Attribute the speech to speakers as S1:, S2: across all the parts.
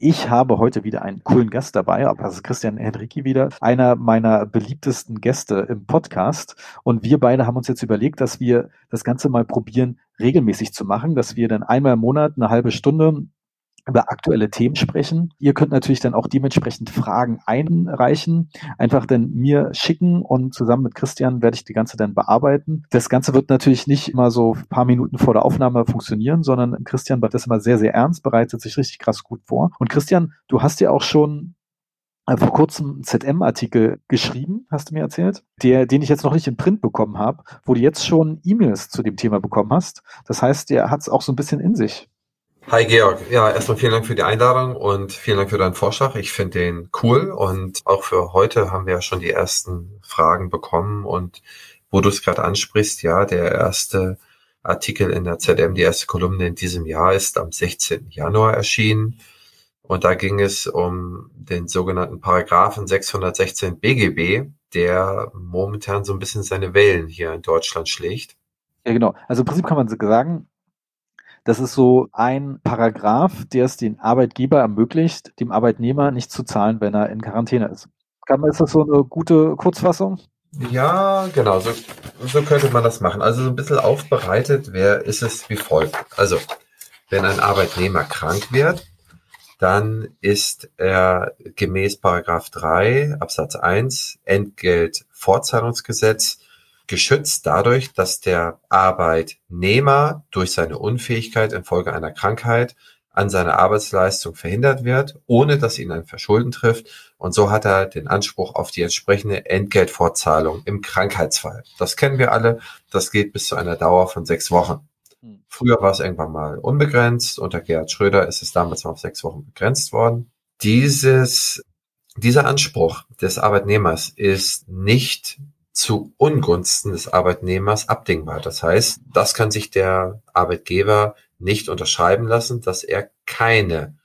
S1: Ich habe heute wieder einen coolen Gast dabei, aber das ist Christian Henrici wieder, einer meiner beliebtesten Gäste im Podcast. Und wir beide haben uns jetzt überlegt, dass wir das Ganze mal probieren, regelmäßig zu machen, dass wir dann einmal im Monat eine halbe Stunde über aktuelle Themen sprechen. Ihr könnt natürlich dann auch dementsprechend Fragen einreichen, einfach dann mir schicken und zusammen mit Christian werde ich die ganze dann bearbeiten. Das Ganze wird natürlich nicht immer so ein paar Minuten vor der Aufnahme funktionieren, sondern Christian macht das immer sehr, sehr ernst, bereitet sich richtig krass gut vor. Und Christian, du hast ja auch schon vor kurzem einen ZM-Artikel geschrieben, hast du mir erzählt, den ich jetzt noch nicht in Print bekommen habe, wo du jetzt schon E-Mails zu dem Thema bekommen hast. Das heißt, der hat es auch so ein bisschen in sich.
S2: Hi Georg, ja, erstmal vielen Dank für die Einladung und vielen Dank für deinen Vorschlag. Ich finde den cool und auch für heute haben wir ja schon die ersten Fragen bekommen und wo du es gerade ansprichst, ja, der erste Artikel in der ZM, die erste Kolumne in diesem Jahr ist am 16. Januar erschienen und da ging es um den sogenannten Paragraphen 616 BGB, der momentan so ein bisschen seine Wellen hier in Deutschland schlägt.
S1: Ja, genau. Also im Prinzip kann man sagen, das ist so ein Paragraph, der es den Arbeitgeber ermöglicht, dem Arbeitnehmer nicht zu zahlen, wenn er in Quarantäne ist. Ist das so eine gute Kurzfassung?
S2: Ja, genau, so könnte man das machen. Also so ein bisschen aufbereitet ist es wie folgt. Also, wenn ein Arbeitnehmer krank wird, dann ist er gemäß Paragraph 3 Absatz 1 Entgeltfortzahlungsgesetz geschützt dadurch, dass der Arbeitnehmer durch seine Unfähigkeit infolge einer Krankheit an seiner Arbeitsleistung verhindert wird, ohne dass ihn ein Verschulden trifft. Und so hat er den Anspruch auf die entsprechende Entgeltfortzahlung im Krankheitsfall. Das kennen wir alle. Das geht bis zu einer Dauer von 6 Wochen. Früher war es irgendwann mal unbegrenzt. Unter Gerhard Schröder ist es damals mal auf 6 Wochen begrenzt worden. Dieser Anspruch des Arbeitnehmers ist nicht zu Ungunsten des Arbeitnehmers abdingbar. Das heißt, das kann sich der Arbeitgeber nicht unterschreiben lassen, dass er keine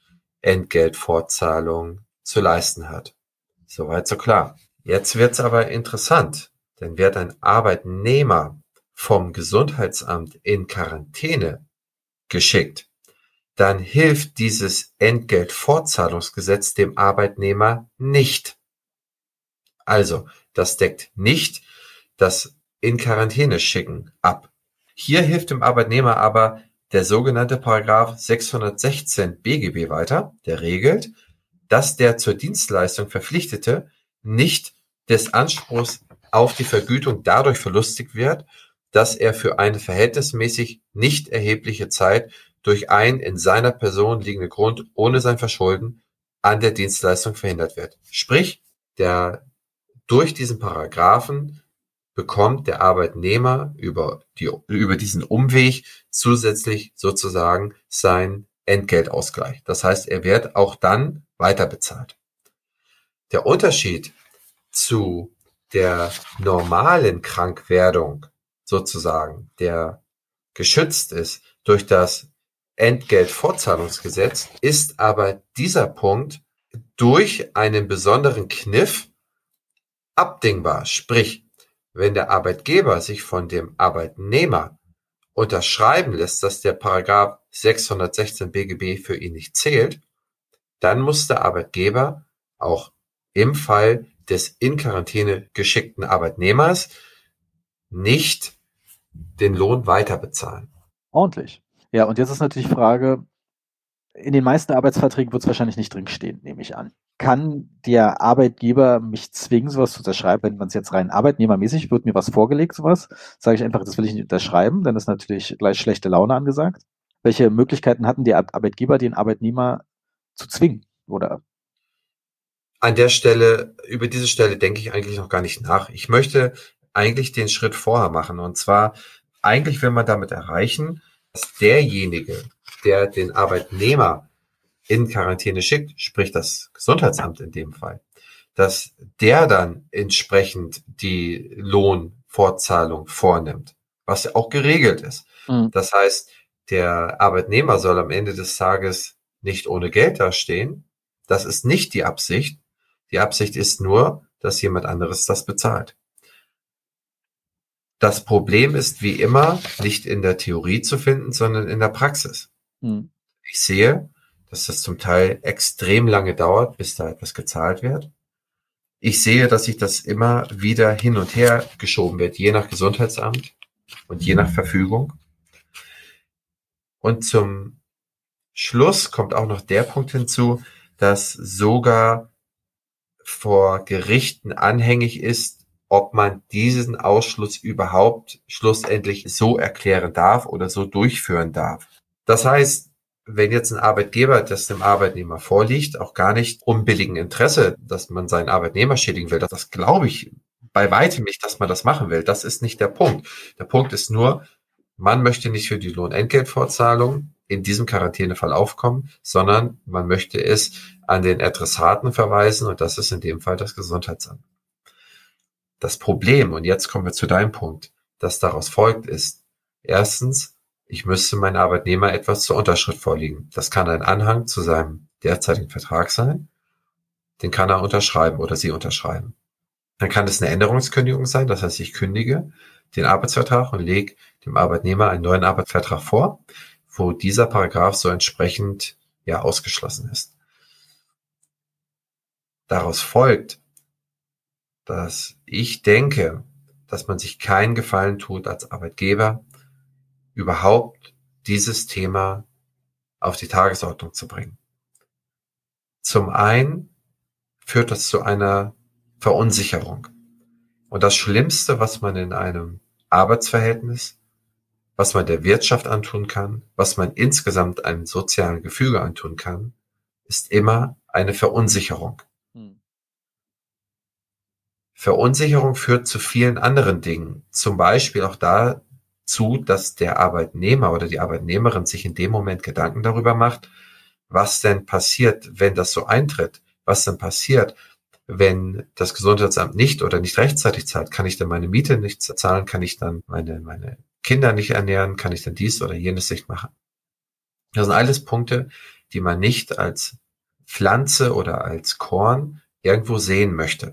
S2: Entgeltfortzahlung zu leisten hat. Soweit so klar. Jetzt wird's aber interessant, denn wird ein Arbeitnehmer vom Gesundheitsamt in Quarantäne geschickt, dann hilft dieses Entgeltfortzahlungsgesetz dem Arbeitnehmer nicht. Also, das deckt nicht das in Quarantäne schicken ab. Hier hilft dem Arbeitnehmer aber der sogenannte Paragraph 616 BGB weiter, der regelt, dass der zur Dienstleistung Verpflichtete nicht des Anspruchs auf die Vergütung dadurch verlustigt wird, dass er für eine verhältnismäßig nicht erhebliche Zeit durch einen in seiner Person liegenden Grund ohne sein Verschulden an der Dienstleistung verhindert wird. Sprich, durch diesen Paragraphen bekommt der Arbeitnehmer über diesen Umweg zusätzlich sozusagen sein Entgeltausgleich. Das heißt, er wird auch dann weiter bezahlt. Der Unterschied zu der normalen Krankwerdung sozusagen, der geschützt ist durch das Entgeltfortzahlungsgesetz, ist aber dieser Punkt durch einen besonderen Kniff abdingbar. Sprich, wenn der Arbeitgeber sich von dem Arbeitnehmer unterschreiben lässt, dass der Paragraph 616 BGB für ihn nicht zählt, dann muss der Arbeitgeber auch im Fall des in Quarantäne geschickten Arbeitnehmers nicht den Lohn weiter bezahlen.
S1: Ordentlich. Ja, und jetzt ist natürlich die Frage, in den meisten Arbeitsverträgen wird es wahrscheinlich nicht drinstehen, nehme ich an. Kann der Arbeitgeber mich zwingen, sowas zu unterschreiben, wenn man es jetzt rein arbeitnehmermäßig, wird mir was vorgelegt, sowas, sage ich einfach, das will ich nicht unterschreiben, dann ist natürlich gleich schlechte Laune angesagt. Welche Möglichkeiten hatten die Arbeitgeber, den Arbeitnehmer zu zwingen? Oder?
S2: Über diese Stelle denke ich eigentlich noch gar nicht nach. Ich möchte eigentlich den Schritt vorher machen. Und zwar, eigentlich will man damit erreichen, dass derjenige, der den Arbeitnehmer in Quarantäne schickt, sprich das Gesundheitsamt in dem Fall, dass der dann entsprechend die Lohnfortzahlung vornimmt, was ja auch geregelt ist. Mhm. Das heißt, der Arbeitnehmer soll am Ende des Tages nicht ohne Geld dastehen. Das ist nicht die Absicht. Die Absicht ist nur, dass jemand anderes das bezahlt. Das Problem ist wie immer nicht in der Theorie zu finden, sondern in der Praxis. Mhm. Ich sehe, dass das zum Teil extrem lange dauert, bis da etwas gezahlt wird. Ich sehe, dass sich das immer wieder hin und her geschoben wird, je nach Gesundheitsamt und je nach Verfügung. Und zum Schluss kommt auch noch der Punkt hinzu, dass sogar vor Gerichten anhängig ist, ob man diesen Ausschluss überhaupt schlussendlich so erklären darf oder so durchführen darf. Das heißt, wenn jetzt ein Arbeitgeber das dem Arbeitnehmer vorliegt, auch gar nicht unbilligen Interesse, dass man seinen Arbeitnehmer schädigen will, das glaube ich bei weitem nicht, dass man das machen will. Das ist nicht der Punkt. Der Punkt ist nur, man möchte nicht für die Lohnentgeltfortzahlung in diesem Quarantänefall aufkommen, sondern man möchte es an den Adressaten verweisen und das ist in dem Fall das Gesundheitsamt. Das Problem, und jetzt kommen wir zu deinem Punkt, das daraus folgt, ist, erstens, ich müsste meinem Arbeitnehmer etwas zur Unterschrift vorlegen. Das kann ein Anhang zu seinem derzeitigen Vertrag sein, den kann er unterschreiben oder sie unterschreiben. Dann kann es eine Änderungskündigung sein, das heißt, ich kündige den Arbeitsvertrag und lege dem Arbeitnehmer einen neuen Arbeitsvertrag vor, wo dieser Paragraph so entsprechend ausgeschlossen ist. Daraus folgt, dass ich denke, dass man sich keinen Gefallen tut als Arbeitgeber, überhaupt dieses Thema auf die Tagesordnung zu bringen. Zum einen führt das zu einer Verunsicherung. Und das Schlimmste, was man in einem Arbeitsverhältnis, was man der Wirtschaft antun kann, was man insgesamt einem sozialen Gefüge antun kann, ist immer eine Verunsicherung. Verunsicherung führt zu vielen anderen Dingen. Zum Beispiel auch dazu, dass der Arbeitnehmer oder die Arbeitnehmerin sich in dem Moment Gedanken darüber macht, was denn passiert, wenn das so eintritt? Was denn passiert, wenn das Gesundheitsamt nicht rechtzeitig zahlt? Kann ich dann meine Miete nicht zahlen? Kann ich dann meine Kinder nicht ernähren? Kann ich dann dies oder jenes nicht machen? Das sind alles Punkte, die man nicht als Pflanze oder als Korn irgendwo sehen möchte.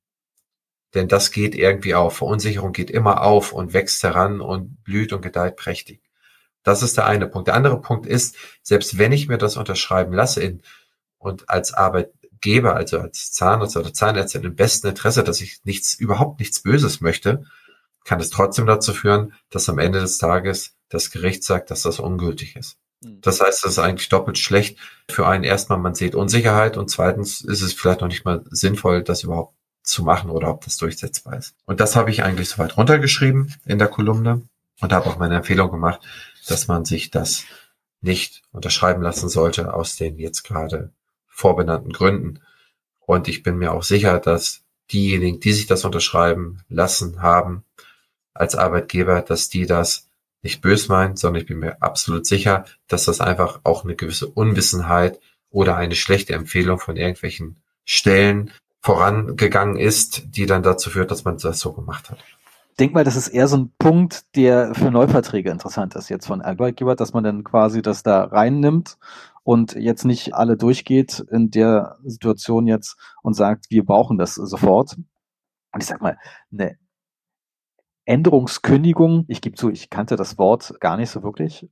S2: Denn das geht irgendwie auf. Verunsicherung geht immer auf und wächst heran und blüht und gedeiht prächtig. Das ist der eine Punkt. Der andere Punkt ist, selbst wenn ich mir das unterschreiben lasse und als Arbeitgeber, also als Zahnarzt oder Zahnärztin im besten Interesse, dass ich überhaupt nichts Böses möchte, kann es trotzdem dazu führen, dass am Ende des Tages das Gericht sagt, dass das ungültig ist. Das heißt, das ist eigentlich doppelt schlecht für einen. Erstmal, man sieht Unsicherheit und zweitens ist es vielleicht noch nicht mal sinnvoll, das überhaupt zu machen oder ob das durchsetzbar ist. Und das habe ich eigentlich soweit runtergeschrieben in der Kolumne und habe auch meine Empfehlung gemacht, dass man sich das nicht unterschreiben lassen sollte aus den jetzt gerade vorbenannten Gründen. Und ich bin mir auch sicher, dass diejenigen, die sich das unterschreiben lassen haben als Arbeitgeber, dass die das nicht bös meinen, sondern ich bin mir absolut sicher, dass das einfach auch eine gewisse Unwissenheit oder eine schlechte Empfehlung von irgendwelchen Stellen vorangegangen ist, die dann dazu führt, dass man das so gemacht hat.
S1: Ich denke mal, das ist eher so ein Punkt, der für Neuverträge interessant ist jetzt von Arbeitgeber, dass man dann quasi das da reinnimmt und jetzt nicht alle durchgeht in der Situation jetzt und sagt, wir brauchen das sofort. Und ich sag mal, eine Änderungskündigung, ich gebe zu, ich kannte das Wort gar nicht so wirklich.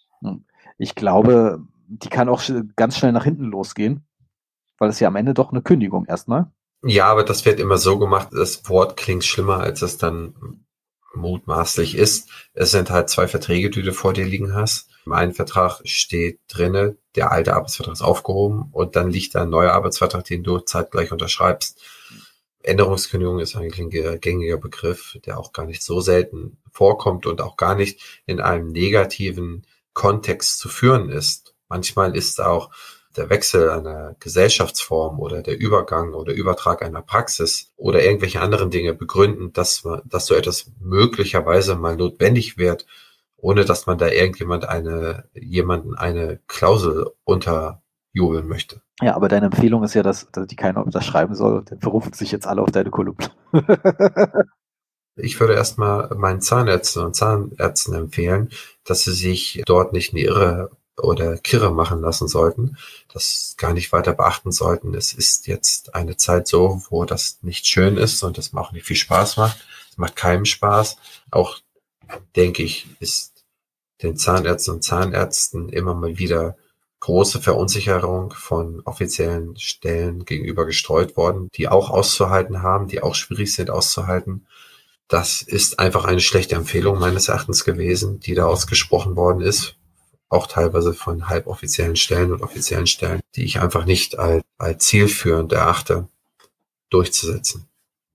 S1: Ich glaube, die kann auch ganz schnell nach hinten losgehen, weil es ja am Ende doch eine Kündigung erstmal.
S2: Ja, aber das wird immer so gemacht, das Wort klingt schlimmer, als es dann mutmaßlich ist. Es sind halt 2 Verträge, die du vor dir liegen hast. Im einen Vertrag steht drinne, der alte Arbeitsvertrag ist aufgehoben und dann liegt da ein neuer Arbeitsvertrag, den du zeitgleich unterschreibst. Änderungskündigung ist eigentlich ein gängiger Begriff, der auch gar nicht so selten vorkommt und auch gar nicht in einem negativen Kontext zu führen ist. Manchmal ist auch der Wechsel einer Gesellschaftsform oder der Übergang oder Übertrag einer Praxis oder irgendwelche anderen Dinge begründen, dass so etwas möglicherweise mal notwendig wird, ohne dass man da jemanden eine Klausel unterjubeln möchte.
S1: Ja, aber deine Empfehlung ist ja, dass die keiner unterschreiben soll und dann berufen sich jetzt alle auf deine Kolumne.
S2: Ich würde erstmal meinen Zahnärzten und Zahnärzten empfehlen, dass sie sich dort nicht in die Irre oder Kirre machen lassen sollten, das gar nicht weiter beachten sollten. Es ist jetzt eine Zeit so, wo das nicht schön ist und das auch nicht viel Spaß macht. Es macht keinem Spaß. Auch, denke ich, ist den Zahnärzten und Zahnärzten immer mal wieder große Verunsicherung von offiziellen Stellen gegenüber gestreut worden, die auch auszuhalten haben, die auch schwierig sind auszuhalten. Das ist einfach eine schlechte Empfehlung meines Erachtens gewesen, die da ausgesprochen worden ist, auch teilweise von halboffiziellen Stellen und offiziellen Stellen, die ich einfach nicht als zielführend erachte, durchzusetzen.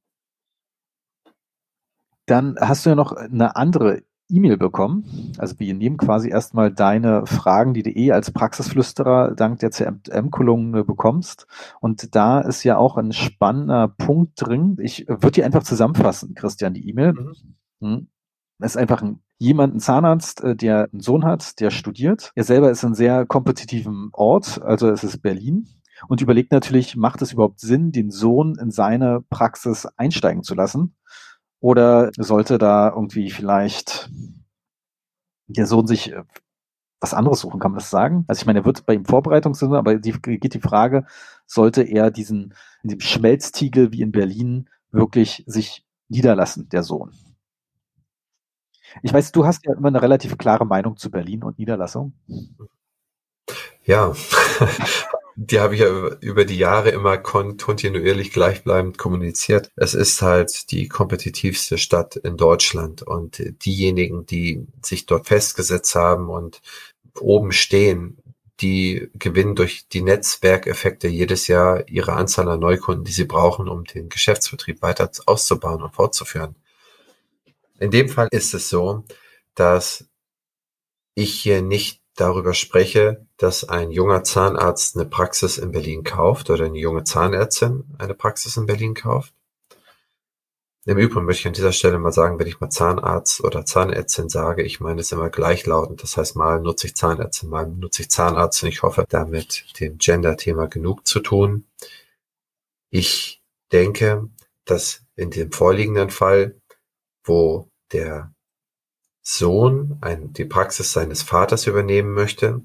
S1: Dann hast du ja noch eine andere E-Mail bekommen. Also wir nehmen quasi erstmal deine Fragen, die du als Praxisflüsterer dank der CRM-Kolumne bekommst. Und da ist ja auch ein spannender Punkt drin. Ich würde die einfach zusammenfassen, Christian, die E-Mail. Das ist einfach ein Zahnarzt, der einen Sohn hat, der studiert. Er selber ist in einem sehr kompetitiven Ort, also es ist Berlin. Und überlegt natürlich, macht es überhaupt Sinn, den Sohn in seine Praxis einsteigen zu lassen? Oder sollte da irgendwie vielleicht der Sohn sich was anderes suchen, kann man das sagen? Also ich meine, er wird bei ihm Vorbereitungssinne, aber geht die Frage, sollte er in dem Schmelztiegel wie in Berlin wirklich sich niederlassen, der Sohn? Ich weiß, du hast ja immer eine relativ klare Meinung zu Berlin und Niederlassung.
S2: Ja, die habe ich ja über die Jahre immer kontinuierlich gleichbleibend kommuniziert. Es ist halt die kompetitivste Stadt in Deutschland und diejenigen, die sich dort festgesetzt haben und oben stehen, die gewinnen durch die Netzwerkeffekte jedes Jahr ihre Anzahl an Neukunden, die sie brauchen, um den Geschäftsbetrieb weiter auszubauen und fortzuführen. In dem Fall ist es so, dass ich hier nicht darüber spreche, dass ein junger Zahnarzt eine Praxis in Berlin kauft oder eine junge Zahnärztin eine Praxis in Berlin kauft. Im Übrigen möchte ich an dieser Stelle mal sagen, wenn ich mal Zahnarzt oder Zahnärztin sage, ich meine es immer gleichlautend. Das heißt, mal nutze ich Zahnärztin, mal nutze ich Zahnarzt und ich hoffe, damit dem Gender-Thema genug zu tun. Ich denke, dass in dem vorliegenden Fall, wo der Sohn die Praxis seines Vaters übernehmen möchte,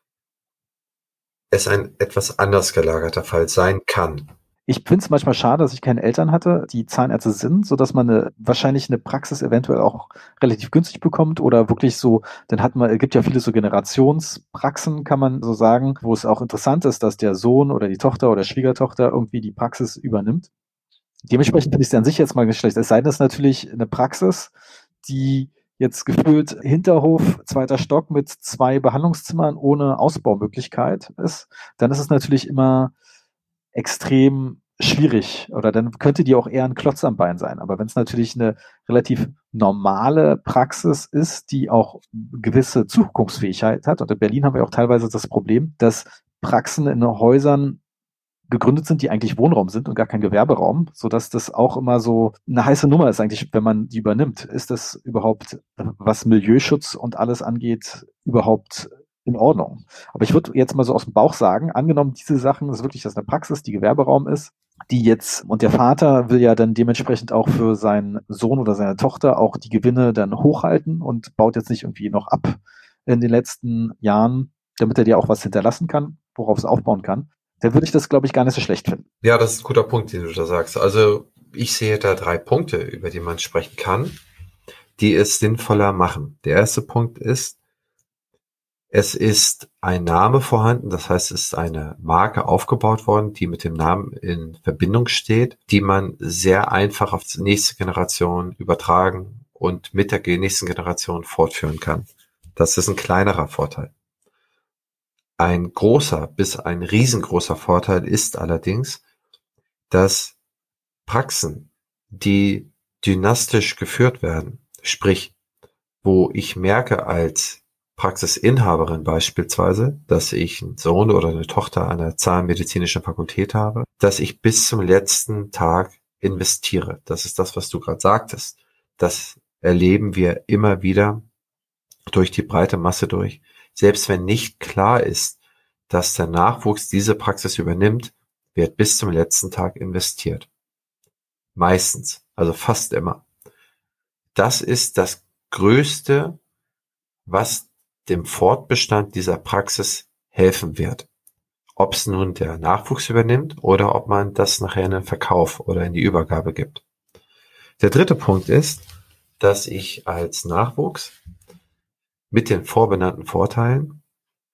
S2: es ein etwas anders gelagerter Fall sein kann.
S1: Ich finde es manchmal schade, dass ich keine Eltern hatte, die Zahnärzte sind, sodass man wahrscheinlich eine Praxis eventuell auch relativ günstig bekommt oder wirklich so, es gibt ja viele so Generationspraxen, kann man so sagen, wo es auch interessant ist, dass der Sohn oder die Tochter oder Schwiegertochter irgendwie die Praxis übernimmt. Dementsprechend finde ich es an sich jetzt mal nicht schlecht. Es sei denn, es ist natürlich eine Praxis, die jetzt gefühlt Hinterhof, 2. Stock mit 2 Behandlungszimmern ohne Ausbaumöglichkeit ist, dann ist es natürlich immer extrem schwierig oder dann könnte die auch eher ein Klotz am Bein sein. Aber wenn es natürlich eine relativ normale Praxis ist, die auch gewisse Zukunftsfähigkeit hat, und in Berlin haben wir auch teilweise das Problem, dass Praxen in Häusern gegründet sind, die eigentlich Wohnraum sind und gar kein Gewerberaum, sodass das auch immer so eine heiße Nummer ist eigentlich, wenn man die übernimmt. Ist das überhaupt, was Milieuschutz und alles angeht, überhaupt in Ordnung? Aber ich würde jetzt mal so aus dem Bauch sagen, angenommen diese Sachen, das ist wirklich das eine Praxis, die Gewerberaum ist, die jetzt, und der Vater will ja dann dementsprechend auch für seinen Sohn oder seine Tochter auch die Gewinne dann hochhalten und baut jetzt nicht irgendwie noch ab in den letzten Jahren, damit er dir auch was hinterlassen kann, worauf es aufbauen kann. Dann würde ich das, glaube ich, gar nicht so schlecht finden.
S2: Ja, das ist ein guter Punkt, den du da sagst. Also ich sehe da 3 Punkte, über die man sprechen kann, die es sinnvoller machen. Der erste Punkt ist, es ist ein Name vorhanden, das heißt, es ist eine Marke aufgebaut worden, die mit dem Namen in Verbindung steht, die man sehr einfach auf die nächste Generation übertragen und mit der nächsten Generation fortführen kann. Das ist ein kleinerer Vorteil. Ein großer bis ein riesengroßer Vorteil ist allerdings, dass Praxen, die dynastisch geführt werden, sprich, wo ich merke als Praxisinhaberin beispielsweise, dass ich einen Sohn oder eine Tochter an der Zahnmedizinischen Fakultät habe, dass ich bis zum letzten Tag investiere. Das ist das, was du gerade sagtest. Das erleben wir immer wieder durch die breite Masse durch. Selbst wenn nicht klar ist, dass der Nachwuchs diese Praxis übernimmt, wird bis zum letzten Tag investiert. Meistens, also fast immer. Das ist das Größte, was dem Fortbestand dieser Praxis helfen wird. Ob es nun der Nachwuchs übernimmt oder ob man das nachher in den Verkauf oder in die Übergabe gibt. Der dritte Punkt ist, dass ich als Nachwuchs mit den vorbenannten Vorteilen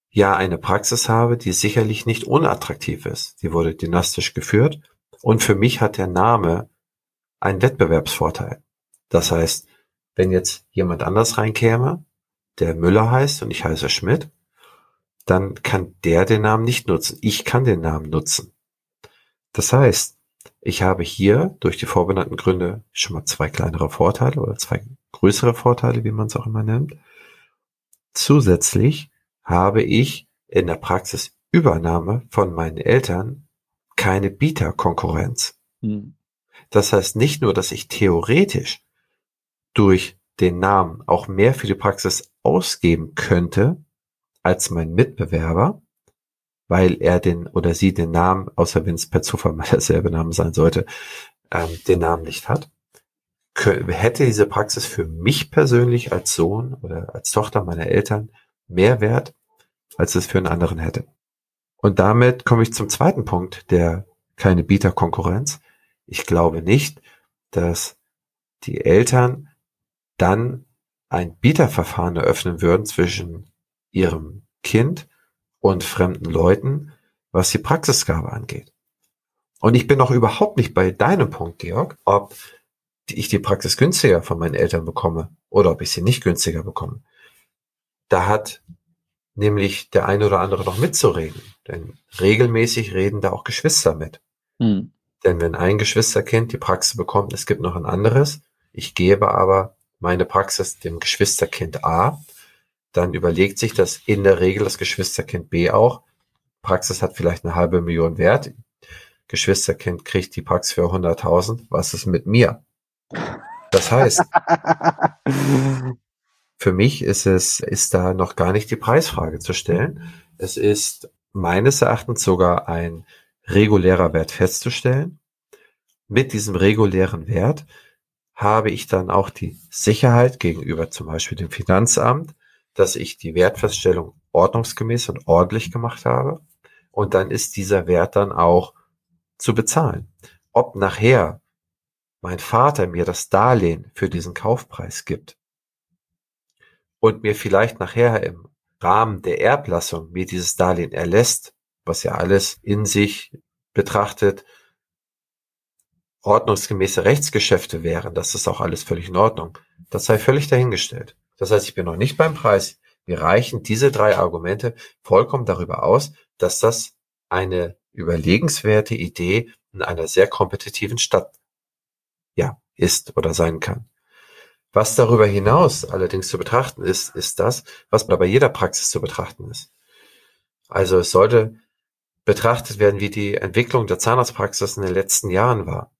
S2: ja eine Praxis habe, die sicherlich nicht unattraktiv ist. Die wurde dynastisch geführt und für mich hat der Name einen Wettbewerbsvorteil. Das heißt, wenn jetzt jemand anders reinkäme, der Müller heißt und ich heiße Schmidt, dann kann der den Namen nicht nutzen. Ich kann den Namen nutzen. Das heißt, ich habe hier durch die vorbenannten Gründe schon mal 2 kleinere Vorteile oder 2 größere Vorteile, wie man es auch immer nennt. Zusätzlich habe ich in der Praxisübernahme von meinen Eltern keine Bieterkonkurrenz. Das heißt nicht nur, dass ich theoretisch durch den Namen auch mehr für die Praxis ausgeben könnte als mein Mitbewerber, weil er den oder sie den Namen, außer wenn es per Zufall mal derselbe Name sein sollte, den Namen nicht hat, hätte diese Praxis für mich persönlich als Sohn oder als Tochter meiner Eltern mehr Wert, als es für einen anderen hätte. Und damit komme ich zum zweiten Punkt, der keine Bieterkonkurrenz. Ich glaube nicht, dass die Eltern dann ein Bieterverfahren eröffnen würden zwischen ihrem Kind und fremden Leuten, was die Praxisgabe angeht. Und ich bin auch überhaupt nicht bei deinem Punkt, Georg, ob ich die Praxis günstiger von meinen Eltern bekomme oder ob ich sie nicht günstiger bekomme. Da hat nämlich der eine oder andere noch mitzureden. Denn regelmäßig reden da auch Geschwister mit. Denn wenn ein Geschwisterkind die Praxis bekommt, es gibt noch ein anderes, ich gebe aber meine Praxis dem Geschwisterkind A, dann überlegt sich das in der Regel das Geschwisterkind B auch. Praxis hat vielleicht 500.000 Wert. Geschwisterkind kriegt die Praxis für 100.000. Was ist mit mir? Das heißt, für mich ist da noch gar nicht die Preisfrage zu stellen. Es ist meines Erachtens sogar ein regulärer Wert festzustellen. Mit diesem regulären Wert habe ich dann auch die Sicherheit gegenüber zum Beispiel dem Finanzamt, dass ich die Wertfeststellung ordnungsgemäß und ordentlich gemacht habe. Und dann ist dieser Wert dann auch zu bezahlen. Ob nachher mein Vater mir das Darlehen für diesen Kaufpreis gibt und mir vielleicht nachher im Rahmen der Erblassung mir dieses Darlehen erlässt, was ja alles in sich betrachtet ordnungsgemäße Rechtsgeschäfte wären, das ist auch alles völlig in Ordnung. Das sei völlig dahingestellt. Das heißt, ich bin noch nicht beim Preis. Wir reichen diese 3 Argumente vollkommen darüber aus, dass das eine überlegenswerte Idee in einer sehr kompetitiven Stadt ist oder sein kann. Was darüber hinaus allerdings zu betrachten ist das, was bei jeder Praxis zu betrachten ist. Also es sollte betrachtet werden, wie die Entwicklung der Zahnarztpraxis in den letzten Jahren war.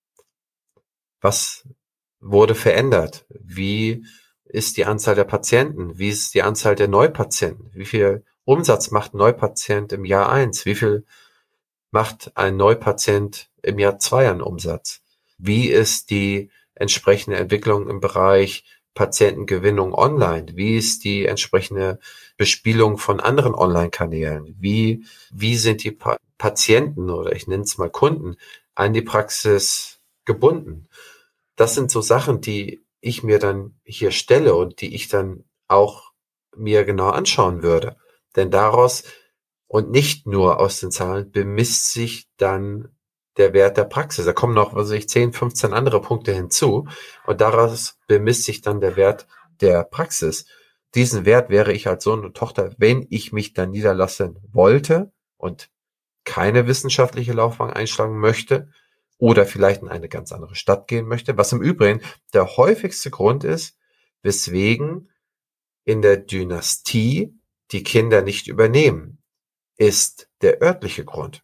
S2: Was wurde verändert? Wie ist die Anzahl der Patienten? Wie ist die Anzahl der Neupatienten? Wie viel Umsatz macht ein Neupatient im Jahr 1? Wie viel macht ein Neupatient im Jahr 2 an Umsatz? Wie ist die entsprechende Entwicklung im Bereich Patientengewinnung online? Wie ist die entsprechende Bespielung von anderen Online-Kanälen? Wie sind die Patienten oder ich nenne es mal Kunden an die Praxis gebunden? Das sind so Sachen, die ich mir dann hier stelle und die ich dann auch mir genau anschauen würde. Denn daraus und nicht nur aus den Zahlen bemisst sich dann der Wert der Praxis. Da kommen noch, 10, 15 andere Punkte hinzu und daraus bemisst sich dann der Wert der Praxis. Diesen Wert wäre ich als Sohn und Tochter, wenn ich mich dann niederlassen wollte und keine wissenschaftliche Laufbahn einschlagen möchte oder vielleicht in eine ganz andere Stadt gehen möchte, was im Übrigen der häufigste Grund ist, weswegen in der Dynastie die Kinder nicht übernehmen, ist der örtliche Grund.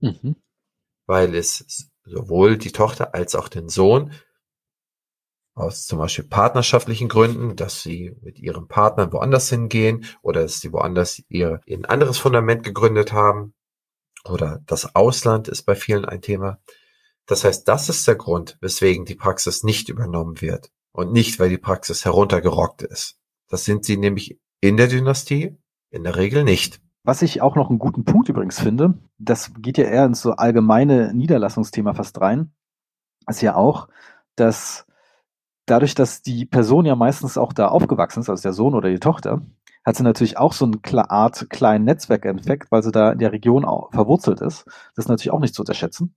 S2: Weil es sowohl die Tochter als auch den Sohn aus zum Beispiel partnerschaftlichen Gründen, dass sie mit ihrem Partner woanders hingehen oder dass sie woanders ein anderes Fundament gegründet haben oder das Ausland ist bei vielen ein Thema. Das heißt, das ist der Grund, weswegen die Praxis nicht übernommen wird und nicht, weil die Praxis heruntergerockt ist. Das sind sie nämlich in der Dynastie in der Regel nicht.
S1: Was ich auch noch einen guten Punkt übrigens finde, das geht ja eher ins so allgemeine Niederlassungsthema fast rein, ist ja auch, dass dadurch, dass die Person ja meistens auch da aufgewachsen ist, also der Sohn oder die Tochter, hat sie natürlich auch so eine Art kleinen Netzwerkeffekt, weil sie da in der Region auch verwurzelt ist. Das ist natürlich auch nicht zu unterschätzen.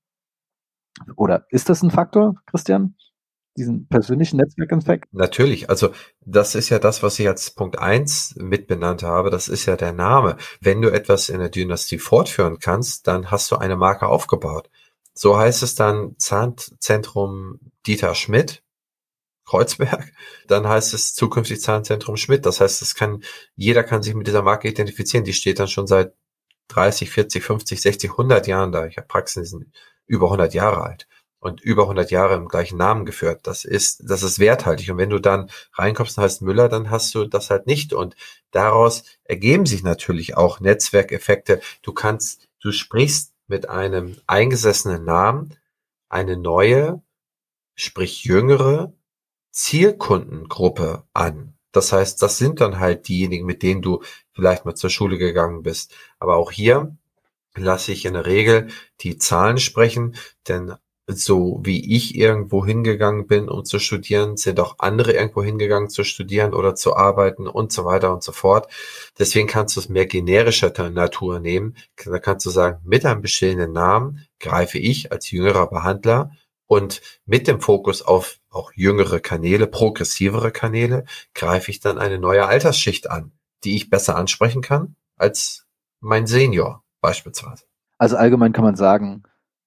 S1: Oder ist das ein Faktor, Christian? Diesen persönlichen Netzwerkeffekt?
S2: Natürlich, also das ist ja das, was ich als Punkt eins mitbenannt habe, das ist ja der Name. Wenn du etwas in der Dynastie fortführen kannst, dann hast du eine Marke aufgebaut. So heißt es dann Zahnzentrum Dieter Schmidt, Kreuzberg, dann heißt es zukünftig Zahnzentrum Schmidt. Das heißt, jeder kann sich mit dieser Marke identifizieren. Die steht dann schon seit 30, 40, 50, 60, 100 Jahren da. Ich habe Praxen, die sind über 100 Jahre alt und über 100 Jahre im gleichen Namen geführt. Das ist werthaltig. Und wenn du dann reinkommst und heißt Müller, dann hast du das halt nicht. Und daraus ergeben sich natürlich auch Netzwerkeffekte. Du sprichst mit einem eingesessenen Namen eine neue, sprich jüngere Zielkundengruppe an. Das heißt, das sind dann halt diejenigen, mit denen du vielleicht mal zur Schule gegangen bist. Aber auch hier lasse ich in der Regel die Zahlen sprechen, denn so wie ich irgendwo hingegangen bin, um zu studieren, sind auch andere irgendwo hingegangen zu studieren oder zu arbeiten und so weiter und so fort. Deswegen kannst du es mehr generischer Natur nehmen. Da kannst du sagen, mit einem bestehenden Namen greife ich als jüngerer Behandler und mit dem Fokus auf auch jüngere Kanäle, progressivere Kanäle, greife ich dann eine neue Altersschicht an, die ich besser ansprechen kann als mein Senior beispielsweise.
S1: Also allgemein kann man sagen,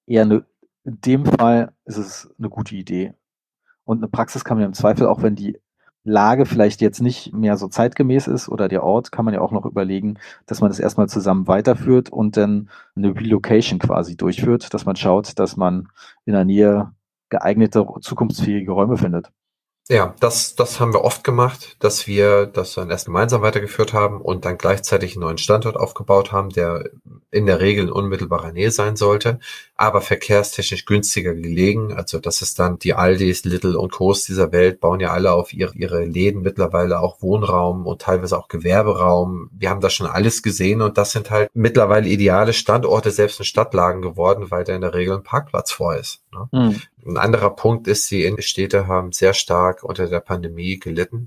S1: in dem Fall ist es eine gute Idee. Und eine Praxis kann man ja im Zweifel, auch wenn die Lage vielleicht jetzt nicht mehr so zeitgemäß ist oder der Ort, kann man ja auch noch überlegen, dass man das erstmal zusammen weiterführt und dann eine Relocation quasi durchführt, dass man schaut, dass man in der Nähe geeignete, zukunftsfähige Räume findet.
S2: Ja, das haben wir oft gemacht, dass wir das dann erst gemeinsam weitergeführt haben und dann gleichzeitig einen neuen Standort aufgebaut haben, der in der Regel in unmittelbarer Nähe sein sollte, aber verkehrstechnisch günstiger gelegen. Also das ist dann die Aldis, Lidl und Co's dieser Welt, bauen ja alle auf ihre Läden mittlerweile auch Wohnraum und teilweise auch Gewerberaum. Wir haben das schon alles gesehen und das sind halt mittlerweile ideale Standorte, selbst in Stadtlagen geworden, weil da in der Regel ein Parkplatz vor ist. Ne?
S1: Mhm.
S2: Ein anderer Punkt ist, die Innenstädte haben sehr stark unter der Pandemie gelitten.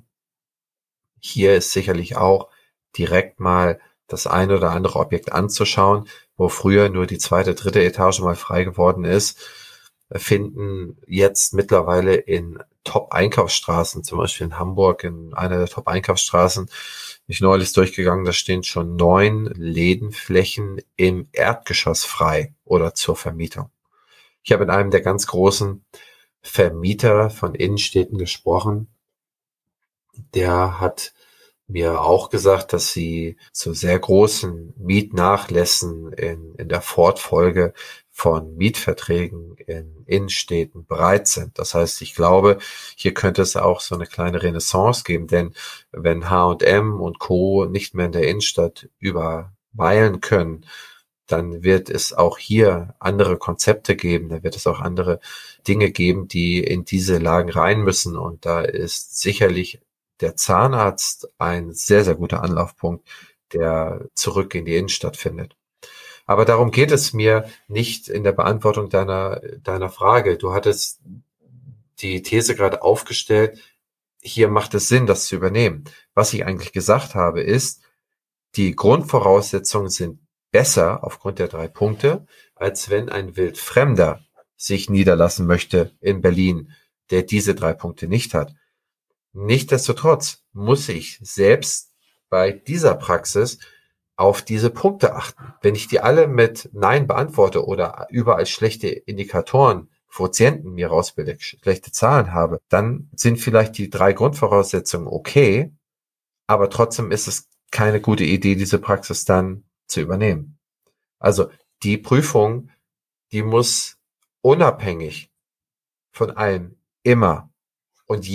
S2: Hier ist sicherlich auch direkt mal das ein oder andere Objekt anzuschauen, wo früher nur die zweite, dritte Etage mal frei geworden ist, finden jetzt mittlerweile in Top-Einkaufsstraßen, zum Beispiel in Hamburg, in einer der Top-Einkaufsstraßen, mich neulich durchgegangen, da stehen schon 9 Lädenflächen im Erdgeschoss frei oder zur Vermietung. Ich habe mit einem der ganz großen Vermieter von Innenstädten gesprochen. Der hat mir auch gesagt, dass sie zu sehr großen Mietnachlässen in der Fortfolge von Mietverträgen in Innenstädten bereit sind. Das heißt, ich glaube, hier könnte es auch so eine kleine Renaissance geben, denn wenn H&M und Co. nicht mehr in der Innenstadt überweilen können, dann wird es auch hier andere Konzepte geben, da wird es auch andere Dinge geben, die in diese Lagen rein müssen. Und da ist sicherlich der Zahnarzt ein sehr, sehr guter Anlaufpunkt, der zurück in die Innenstadt findet. Aber darum geht es mir nicht in der Beantwortung deiner Frage. Du hattest die These gerade aufgestellt, hier macht es Sinn, das zu übernehmen. Was ich eigentlich gesagt habe, ist, die Grundvoraussetzungen sind besser aufgrund der 3 Punkte, als wenn ein Wildfremder sich niederlassen möchte in Berlin, der diese 3 Punkte nicht hat. Nichtsdestotrotz muss ich selbst bei dieser Praxis auf diese Punkte achten. Wenn ich die alle mit Nein beantworte oder überall schlechte Indikatoren, Quotienten mir rausbilde, schlechte Zahlen habe, dann sind vielleicht die 3 Grundvoraussetzungen okay, aber trotzdem ist es keine gute Idee, diese Praxis dann zu übernehmen. Also die Prüfung, die muss unabhängig von allem immer und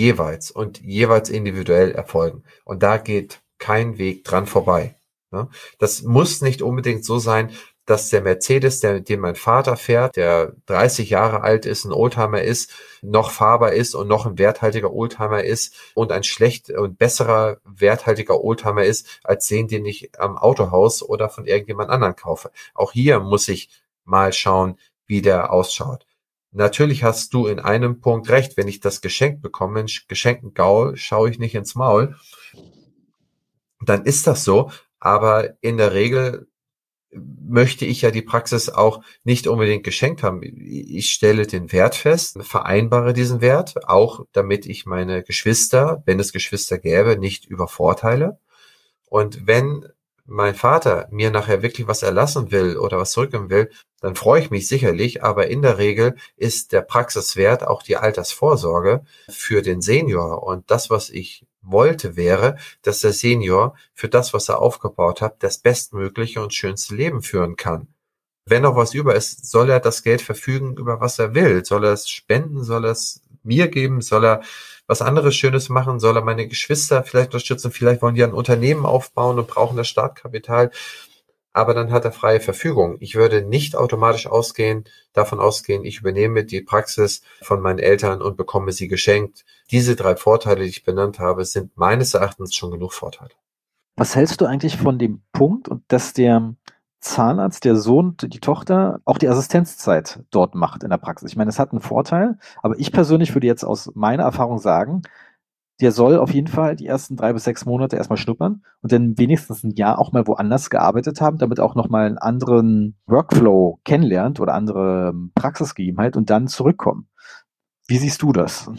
S2: jeweils individuell erfolgen. Und da geht kein Weg dran vorbei. Das muss nicht unbedingt so sein, dass der Mercedes, den mein Vater fährt, der 30 Jahre alt ist, ein Oldtimer ist, noch fahrbar ist und noch ein werthaltiger Oldtimer ist und ein schlecht und besserer werthaltiger Oldtimer ist, als den ich am Autohaus oder von irgendjemand anderen kaufe. Auch hier muss ich mal schauen, wie der ausschaut. Natürlich hast du in einem Punkt recht, wenn ich das geschenkt bekomme, einen geschenkten Gaul, schaue ich nicht ins Maul. dann ist das so. Aber in der Regel möchte ich ja die Praxis auch nicht unbedingt geschenkt haben. Ich stelle den Wert fest, vereinbare diesen Wert, auch damit ich meine Geschwister, wenn es Geschwister gäbe, nicht übervorteile. Und wenn mein Vater mir nachher wirklich was erlassen will oder was zurückgeben will, dann freue ich mich sicherlich, aber in der Regel ist der Praxiswert auch die Altersvorsorge für den Senior. Und das, was ich wollte, wäre, dass der Senior für das, was er aufgebaut hat, das bestmögliche und schönste Leben führen kann. Wenn noch was über ist, soll er das Geld verfügen, über was er will. Soll er es spenden, soll er es mir geben, soll er was anderes Schönes machen, soll er meine Geschwister vielleicht unterstützen, vielleicht wollen die ein Unternehmen aufbauen und brauchen das Startkapital, aber dann hat er freie Verfügung. Ich würde nicht automatisch davon ausgehen, ich übernehme die Praxis von meinen Eltern und bekomme sie geschenkt. Diese 3 Vorteile, die ich benannt habe, sind meines Erachtens schon genug Vorteile.
S1: Was hältst du eigentlich von dem Punkt, und dass der Zahnarzt, der Sohn, die Tochter auch die Assistenzzeit dort macht in der Praxis? Ich meine, es hat einen Vorteil, aber ich persönlich würde jetzt aus meiner Erfahrung sagen, der soll auf jeden Fall die ersten 3 bis 6 Monate erstmal schnuppern und dann wenigstens ein Jahr auch mal woanders gearbeitet haben, damit auch nochmal einen anderen Workflow kennenlernt oder andere Praxisgegebenheit und dann zurückkommen. Wie siehst du das?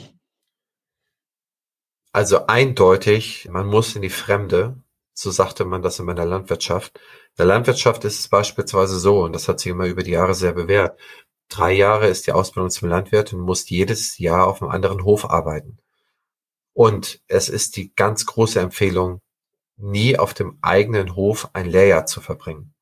S2: Also eindeutig, man muss in die Fremde, so sagte man das in meiner Landwirtschaft. In der Landwirtschaft ist es beispielsweise so, und das hat sich immer über die Jahre sehr bewährt, 3 Jahre ist die Ausbildung zum Landwirt und musst jedes Jahr auf einem anderen Hof arbeiten. Und es ist die ganz große Empfehlung, nie auf dem eigenen Hof ein Lehrjahr zu verbringen.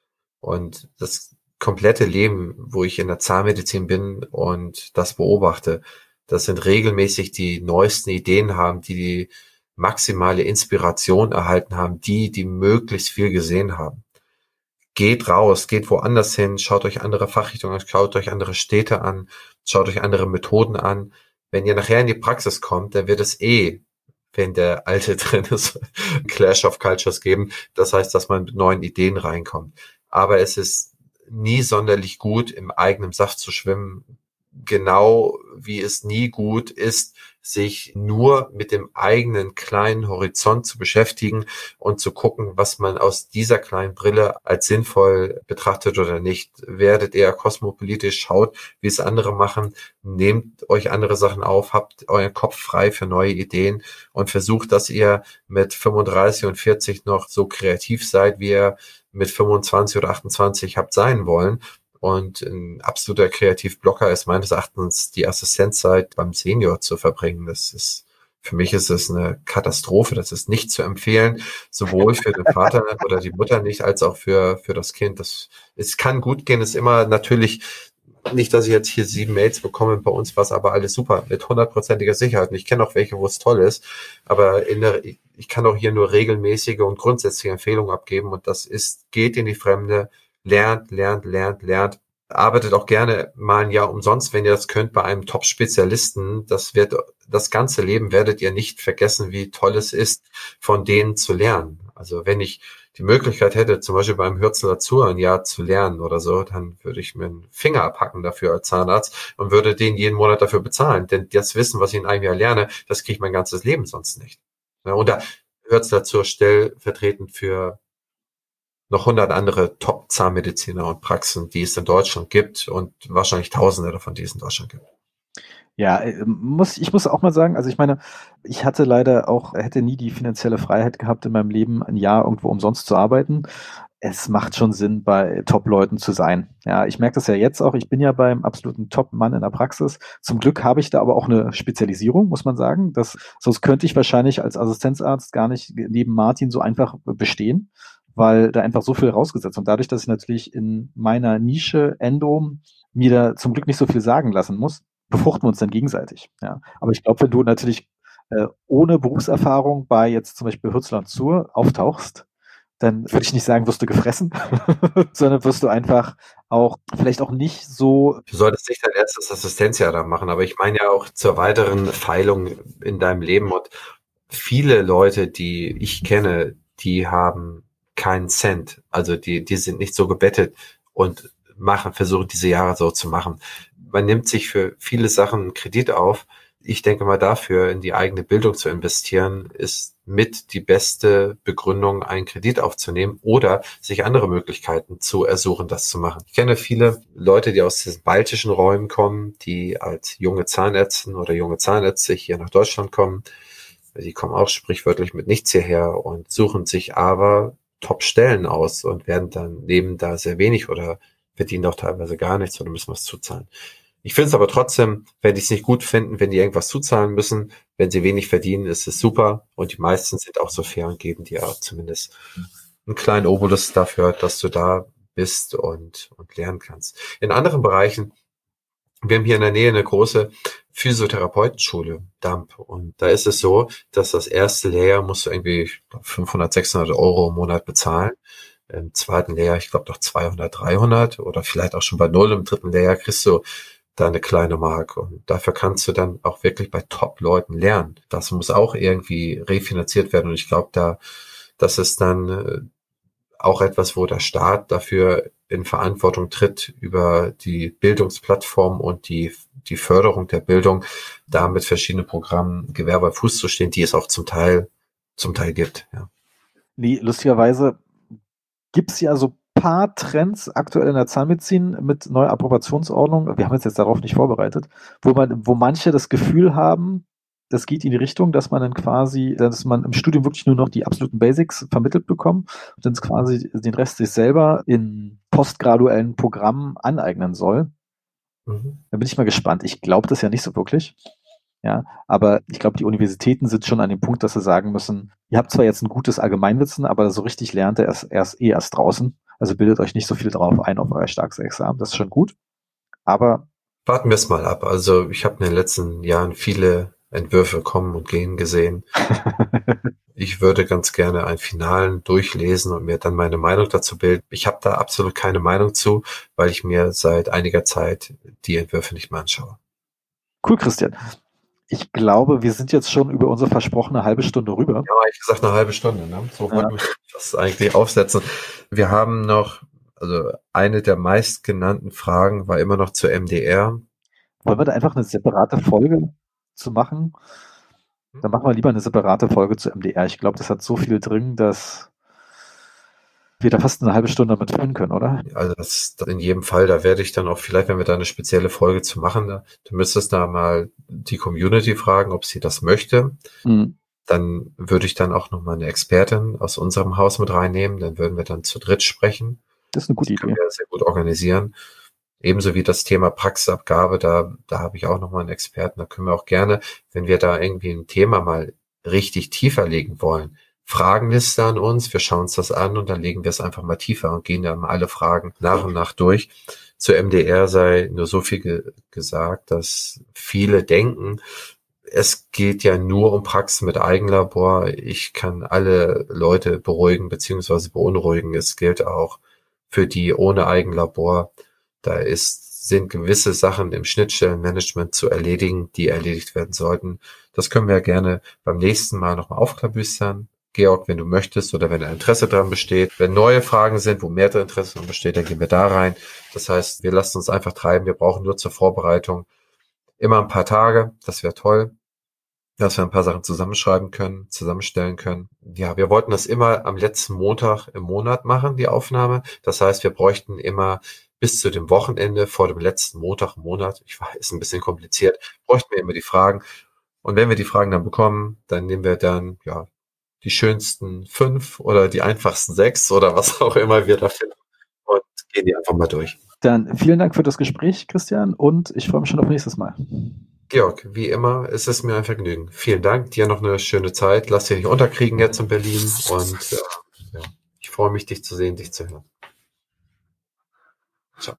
S2: Und das komplette Leben, wo ich in der Zahnmedizin bin und das beobachte, das sind regelmäßig die neuesten Ideen haben, die maximale Inspiration erhalten haben, die möglichst viel gesehen haben. Geht raus, geht woanders hin, schaut euch andere Fachrichtungen an, schaut euch andere Städte an, schaut euch andere Methoden an. Wenn ihr nachher in die Praxis kommt, dann wird es wenn der alte drin ist, Clash of Cultures geben. Das heißt, dass man mit neuen Ideen reinkommt. Aber es ist nie sonderlich gut, im eigenen Saft zu schwimmen. Genau wie es nie gut ist, sich nur mit dem eigenen kleinen Horizont zu beschäftigen und zu gucken, was man aus dieser kleinen Brille als sinnvoll betrachtet oder nicht. Werdet eher kosmopolitisch, schaut, wie es andere machen, nehmt euch andere Sachen auf, habt euren Kopf frei für neue Ideen und versucht, dass ihr mit 35 und 40 noch so kreativ seid, wie ihr mit 25 oder 28 habt sein wollen. Und ein absoluter Kreativblocker ist meines Erachtens die Assistenzzeit beim Senior zu verbringen. Für mich ist es eine Katastrophe. Das ist nicht zu empfehlen, sowohl für den Vater oder die Mutter nicht, als auch für das Kind. Es kann gut gehen, ist immer natürlich nicht, dass ich jetzt hier 7 Mails bekomme. Bei uns war es aber alles super, mit 100%iger Sicherheit. Und ich kenne auch welche, wo es toll ist. Aber ich kann auch hier nur regelmäßige und grundsätzliche Empfehlungen abgeben. Und geht in die Fremde, lernt. Arbeitet auch gerne mal ein Jahr umsonst, wenn ihr das könnt, bei einem Top-Spezialisten. Das ganze Leben werdet ihr nicht vergessen, wie toll es ist, von denen zu lernen. Also wenn ich die Möglichkeit hätte, zum Beispiel beim Hürzel Azur ein Jahr zu lernen oder so, dann würde ich mir einen Finger abhacken dafür als Zahnarzt und würde den jeden Monat dafür bezahlen. Denn das Wissen, was ich in einem Jahr lerne, das kriege ich mein ganzes Leben sonst nicht. Ja, und da Hürzel Azur stellvertretend für noch 100 andere Top-Zahnmediziner und Praxen, die es in Deutschland gibt und wahrscheinlich Tausende davon, die es in Deutschland gibt.
S1: Ja, ich muss auch mal sagen, also ich meine, ich hätte nie die finanzielle Freiheit gehabt, in meinem Leben ein Jahr irgendwo umsonst zu arbeiten. Es macht schon Sinn, bei Top-Leuten zu sein. Ja, ich merke das ja jetzt auch. Ich bin ja beim absoluten Top-Mann in der Praxis. Zum Glück habe ich da aber auch eine Spezialisierung, muss man sagen. Sonst könnte ich wahrscheinlich als Assistenzarzt gar nicht neben Martin so einfach bestehen, weil da einfach so viel rausgesetzt. Und dadurch, dass ich natürlich in meiner Nische Endo mir da zum Glück nicht so viel sagen lassen muss, befruchten wir uns dann gegenseitig. Ja. Aber ich glaube, wenn du natürlich ohne Berufserfahrung bei jetzt zum Beispiel Hürzler Zur auftauchst, dann würde ich nicht sagen, wirst du gefressen, sondern wirst du einfach vielleicht auch nicht so.
S2: Du solltest nicht dein erstes Assistenzjahr da machen, aber ich meine ja auch zur weiteren Feilung in deinem Leben. Und viele Leute, die ich kenne, die haben keinen Cent. Also die sind nicht so gebettet und versuchen diese Jahre so zu machen. Man nimmt sich für viele Sachen einen Kredit auf. ich denke mal, dafür in die eigene Bildung zu investieren, ist mit die beste Begründung, einen Kredit aufzunehmen oder sich andere Möglichkeiten zu ersuchen, das zu machen. Ich kenne viele Leute, die aus diesen baltischen Räumen kommen, die als junge Zahnärztin oder junge Zahnärzte hier nach Deutschland kommen. Die kommen auch sprichwörtlich mit nichts hierher und suchen sich aber Top-Stellen aus und werden dann nehmen da sehr wenig oder verdienen auch teilweise gar nichts oder müssen was zuzahlen. Ich finde es aber trotzdem, wenn die es nicht gut finden, wenn die irgendwas zuzahlen müssen, wenn sie wenig verdienen, ist es super. Und die meisten sind auch so fair und geben dir auch zumindest einen kleinen Obolus dafür, dass du da bist und lernen kannst. In anderen Bereichen, wir haben hier in der Nähe eine große Physiotherapeutenschule, DAMP. Und da ist es so, dass das erste Lehrjahr musst du irgendwie 500, 600 Euro im Monat bezahlen. Im zweiten Lehrjahr, ich glaube, noch 200, 300 oder vielleicht auch schon bei 0. Im dritten Lehrjahr kriegst du da eine kleine Mark. Und dafür kannst du dann auch wirklich bei Top-Leuten lernen. Das muss auch irgendwie refinanziert werden. Und ich glaube, das ist dann auch etwas, wo der Staat dafür in Verantwortung tritt, über die Bildungsplattform und die Förderung der Bildung, da mit verschiedenen Programmen Gewehr bei Fuß zu stehen, die es auch zum Teil gibt. Ja.
S1: Nee, lustigerweise gibt's ja so paar Trends aktuell in der Zahnmedizin mit neuer Approbationsordnung. Wir haben uns jetzt darauf nicht vorbereitet, wo manche das Gefühl haben, das geht in die Richtung, dass man im Studium wirklich nur noch die absoluten Basics vermittelt bekommt und dann quasi den Rest sich selber in postgraduellen Programmen aneignen soll. Da bin ich mal gespannt. Ich glaube das ja nicht so wirklich. Ja, aber ich glaube, die Universitäten sind schon an dem Punkt, dass sie sagen müssen, ihr habt zwar jetzt ein gutes Allgemeinwissen, aber so richtig lernt ihr erst draußen. Also bildet euch nicht so viel drauf ein auf euer Staatsexamen. Das ist schon gut. Aber
S2: warten wir es mal ab. Also ich habe in den letzten Jahren viele Entwürfe kommen und gehen gesehen. Ich würde ganz gerne einen finalen durchlesen und mir dann meine Meinung dazu bilden. Ich habe da absolut keine Meinung zu, weil ich mir seit einiger Zeit die Entwürfe nicht mehr anschaue.
S1: Cool, Christian. Ich glaube, wir sind jetzt schon über unsere versprochene halbe Stunde rüber.
S2: Ja, ich gesagt eine halbe Stunde. Ne? So wollten wir das eigentlich aufsetzen. Wir haben noch, also eine der meistgenannten Fragen war immer noch zur MDR.
S1: Wollen wir da einfach eine separate Folge zu machen? Dann machen wir lieber eine separate Folge zu MDR. Ich glaube, das hat so viel drin, dass wir da fast eine halbe Stunde damit füllen können, oder?
S2: Also das in jedem Fall, da werde ich dann auch vielleicht, wenn wir da eine spezielle Folge zu machen, du müsstest da mal die Community fragen, ob sie das möchte. Dann würde ich dann auch nochmal eine Expertin aus unserem Haus mit reinnehmen. Dann würden wir dann zu dritt sprechen.
S1: Das ist eine gute Idee.
S2: Das können wir sehr gut organisieren. Ebenso wie das Thema Praxisabgabe, da habe ich auch nochmal einen Experten. Da können wir auch gerne, wenn wir da irgendwie ein Thema mal richtig tiefer legen wollen, Fragenliste an uns, wir schauen uns das an und dann legen wir es einfach mal tiefer und gehen dann mal alle Fragen nach und nach durch. Zur MDR sei nur so viel gesagt, dass viele denken, es geht ja nur um Praxen mit Eigenlabor. Ich kann alle Leute beruhigen bzw. beunruhigen. Es gilt auch für die ohne Eigenlabor. Da sind gewisse Sachen im Schnittstellenmanagement zu erledigen, die erledigt werden sollten. Das können wir gerne beim nächsten Mal nochmal aufklabüstern. Georg, wenn du möchtest oder wenn ein Interesse daran besteht. Wenn neue Fragen sind, wo mehr Interesse daran besteht, dann gehen wir da rein. Das heißt, wir lassen uns einfach treiben. Wir brauchen nur zur Vorbereitung immer ein paar Tage. Das wäre toll, dass wir ein paar Sachen zusammenstellen können. Ja, wir wollten das immer am letzten Montag im Monat machen, die Aufnahme. Das heißt, wir bräuchten immer bis zu dem Wochenende vor dem letzten Montag im Monat, ich weiß, ist ein bisschen kompliziert, bräuchten wir immer die Fragen. Und wenn wir die Fragen dann bekommen, dann nehmen wir dann, ja, die schönsten 5 oder die einfachsten 6 oder was auch immer wir da finden und gehen die einfach mal durch.
S1: Dann vielen Dank für das Gespräch, Christian, und ich freue mich schon auf nächstes Mal.
S2: Georg, wie immer, es ist mir ein Vergnügen. Vielen Dank, dir noch eine schöne Zeit. Lass dich nicht unterkriegen jetzt in Berlin und ja, ich freue mich, dich zu sehen, dich zu hören.